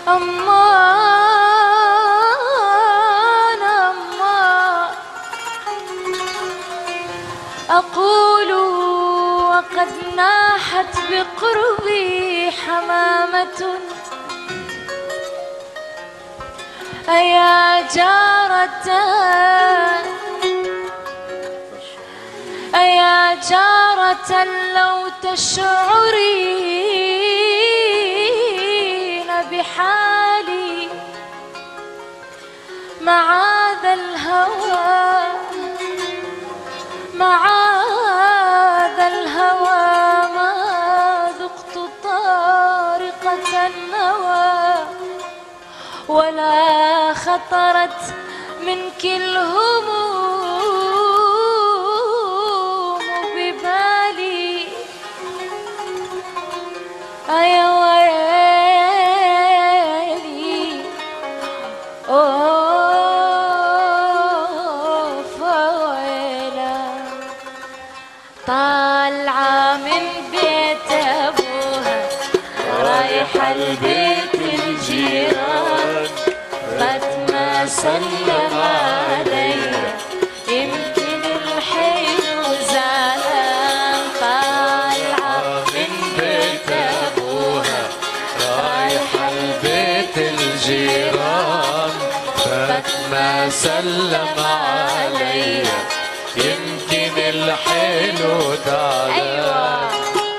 أمان أمان أقول وقد ناحت بقربي حمامة أيا جارة أيا جارة لو تشعرين بحالي معاذ الهوى معاذ الهوى ما ذقت طارقة النوى ولا خطرت منك الهموم ببالي أيا ويلي أوف ويلا طالعة من بيت أبوها رايحة لبيت الجيران فاطمة سلم علي يمكن الحلو زعلان طالعة من بيت أبوها رايحة لبيت الجيران فاطمة سلم علي يمكن الحلو زعلان.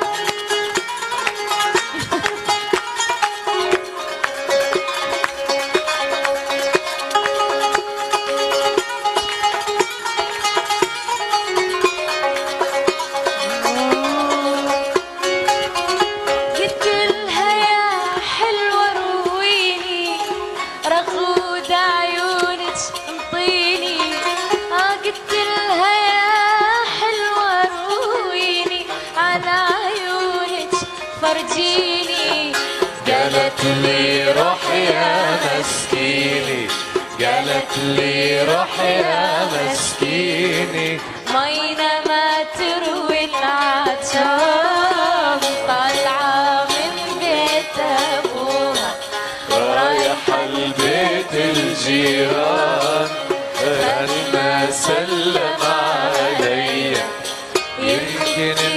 رغود عيونك انطيني قلت لها يا حلوة رويني على عيونك فرجيني قالت لي روح يا مسكيني قالت لي روح يا مسكيني مينا ما تروي العطشان طالعة من بيت أبوها رايحة لبيت الجيران فاطمة سلم علي يمكن